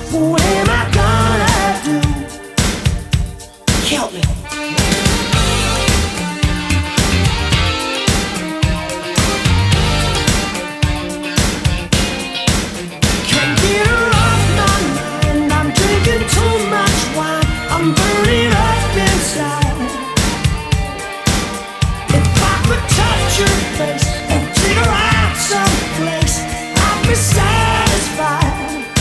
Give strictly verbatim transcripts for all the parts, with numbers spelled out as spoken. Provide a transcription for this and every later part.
What am I gonna do? Help me. Can't get her off my mind. I'm drinking too much wine. I'm burning up inside. If I could touch your face and take her out someplace, I'd be satisfied.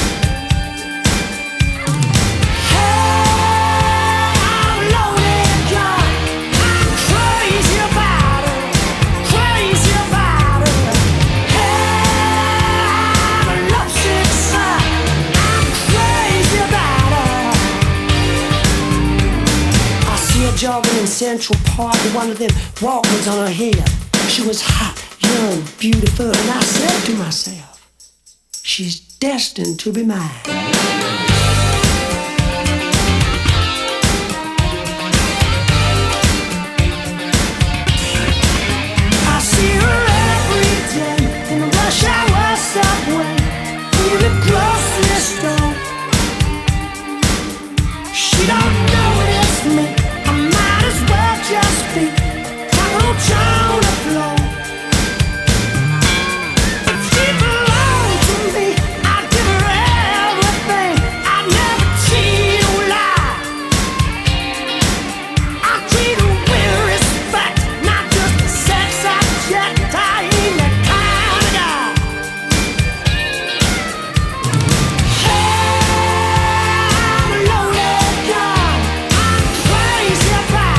Jogging in Central Park with one of them Walkmans on her head. She was hot, young, beautiful, and I said to myself, she's destined to be mine. I see her every day in the rush hour subway, in the grocery store. She don't know it's me. Just be cockroach on the floor. If she belonged to me, I'd give her everything. I'd never cheat or lie. I'd treat her with respect, not just a sex object. I ain't that kind of guy. Hey, I'm a loaded gun. I'm crazy about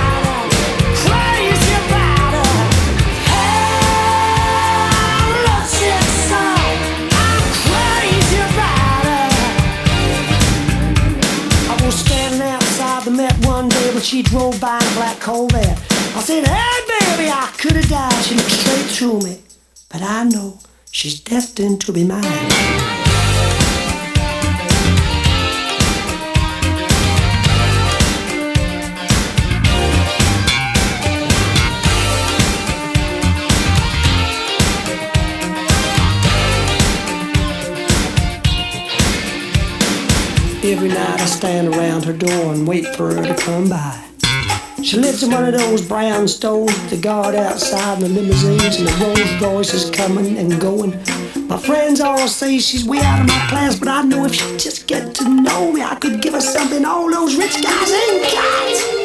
she drove by in a black Corvette. I said, hey baby, I could have died. She looked straight through me, but I know she's destined to be mine. Every night I stand around her door and wait for her to come by. She lives in one of those brown stoves with the guard outside and the limousines and the Rolls Royces coming and going. My friends all say she's way out of my class, but I know if she just get to know me, I could give her something all those rich guys ain't got.